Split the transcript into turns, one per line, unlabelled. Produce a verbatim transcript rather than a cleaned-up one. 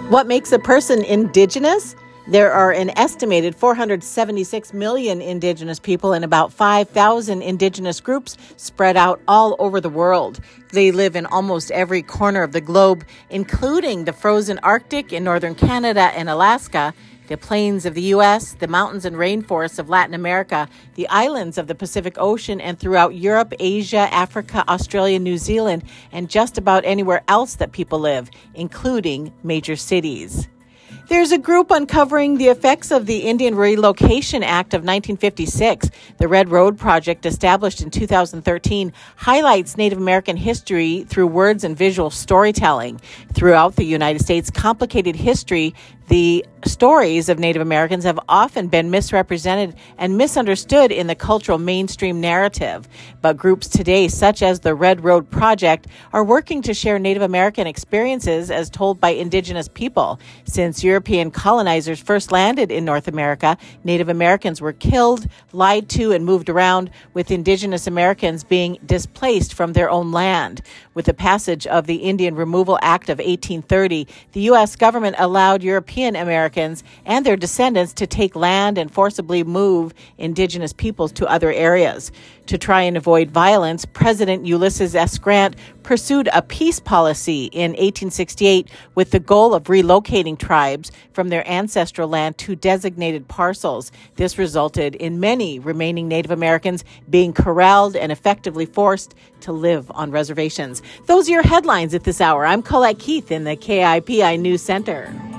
What makes a person indigenous? There are an estimated four hundred seventy-six million indigenous people and about five thousand indigenous groups spread out all over the world. They live in almost every corner of the globe, including the frozen Arctic in northern Canada and Alaska, the plains of the U S, the mountains and rainforests of Latin America, the islands of the Pacific Ocean, and throughout Europe, Asia, Africa, Australia, New Zealand, and just about anywhere else that people live, including major cities. There's a group uncovering the effects of the Indian Relocation Act of nineteen fifty-six. The Red Road Project, established in two thousand thirteen, highlights Native American history through words and visual storytelling. Throughout the United States, complicated history, the stories of Native Americans have often been misrepresented and misunderstood in the cultural mainstream narrative. But groups today, such as the Red Road Project, are working to share Native American experiences as told by indigenous people. Since European colonizers first landed in North America, Native Americans were killed, lied to, and moved around, with indigenous Americans being displaced from their own land. With the passage of the Indian Removal Act of eighteen thirty, the U S government allowed European Americans and their descendants to take land and forcibly move indigenous peoples to other areas. To try and avoid violence, President Ulysses S. Grant pursued a peace policy in eighteen sixty-eight with the goal of relocating tribes from their ancestral land to designated parcels. This resulted in many remaining Native Americans being corralled and effectively forced to live on reservations. Those are your headlines at this hour. I'm Colette Keith in the K I P I News Center.